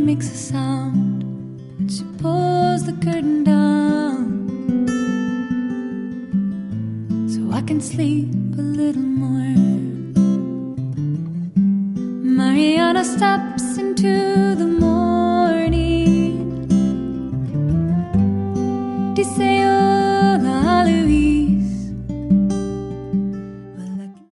makes a sound, but she pulls the curtain down so I can sleep a little more. Mariana steps into the morning